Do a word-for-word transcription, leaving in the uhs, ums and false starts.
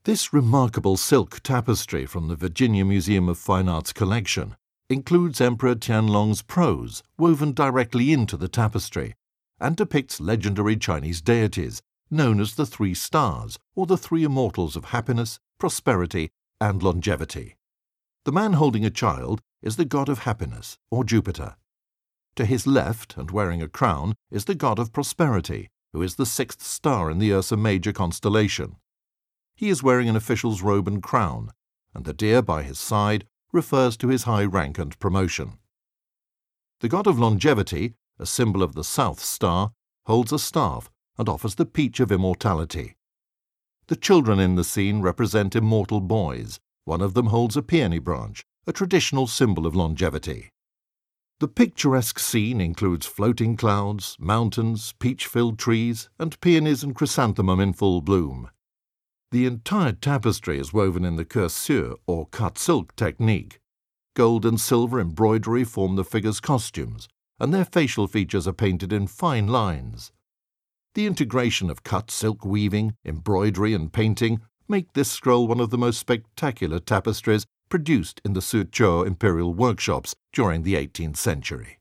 This remarkable silk tapestry from the Virginia Museum of Fine Arts collection includes Emperor Tianlong's prose woven directly into the tapestry and depicts legendary Chinese deities known as the Three Stars or the Three Immortals of happiness, prosperity, and longevity. The man holding a child is the god of happiness, or Jupiter. To his left, and wearing a crown, is the god of prosperity, who is the sixth star in the Ursa Major constellation. He is wearing an official's robe and crown, and the deer by his side refers to his high rank and promotion. The god of longevity, a symbol of the South Star, holds a staff and offers the peach of immortality. The children in the scene represent immortal boys. One of them holds a peony branch, a traditional symbol of longevity. The picturesque scene includes floating clouds, mountains, peach-filled trees, and peonies and chrysanthemum in full bloom. The entire tapestry is woven in the coursure or cut silk technique. Gold and silver embroidery form the figures' costumes, and their facial features are painted in fine lines. The integration of cut silk weaving, embroidery, and painting make this scroll one of the most spectacular tapestries produced in the Suzhou imperial workshops during the eighteenth century.